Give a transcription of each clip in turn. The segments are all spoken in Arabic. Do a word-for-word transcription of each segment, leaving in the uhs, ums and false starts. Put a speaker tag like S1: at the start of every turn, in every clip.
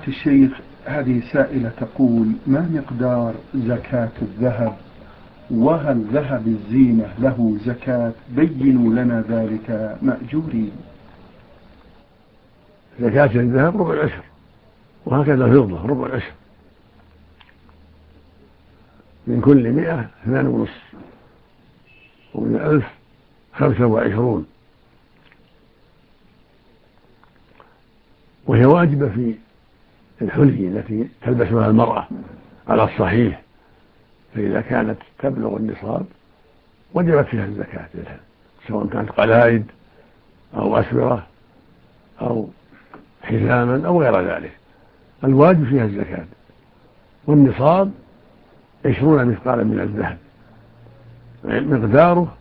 S1: فضيلة الشيخ، هذه سائلة تقول: ما مقدار زكاة الذهب؟ وهل ذهب الزينة له زكاة؟ بينوا لنا ذلك مأجورين.
S2: زكاة الذهب ربع العشر، وهكذا الفضة ربع العشر، من كل مئة اثنان ونصف، ومن ألف خمسة وعشرون. وهي واجبة في الحلي التي تلبسها المرأة على الصحيح، فإذا كانت تبلغ النصاب وجبت فيها الزكاة، سواء كانت قلائد أو أسورة أو حزاما أو غير ذلك، الواجب فيها الزكاة. والنصاب عشرون مثقالا من الذهب، مقداره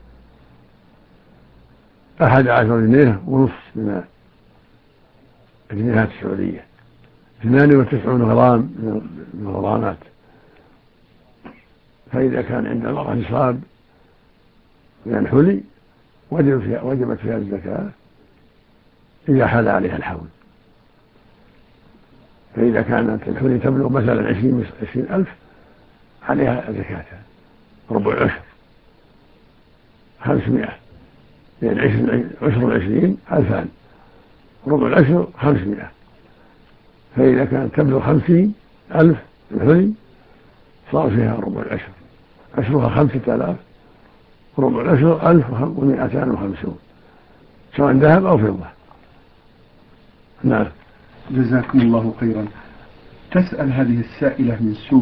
S2: أحد عشر جنيه ونصف من الجنيهات السعودية، ثمان وتسعون غرام من الغرامات. فإذا كان عند المرأة نصاب من الحلي وجبت فيها, وجبت فيها الزكاة إذا حال عليها الحول. فإذا كانت الحلي تبلغ مثلا عشرين ألف عليها زكاتها ربع العشر خمسمائة، لأن عشر العشرين ألفان، ربع العشر خمسمائة. فإذا كانت تبلغ خمسين ألف الحلي صار فيها ربع العشر، عشرها خمسة آلاف، ربع العشر ألف ومائتان وخمسون، سواء ذهب أو فضة. نعم.
S1: جزاكم الله خيرا. تسأل هذه السائلة من سوريا: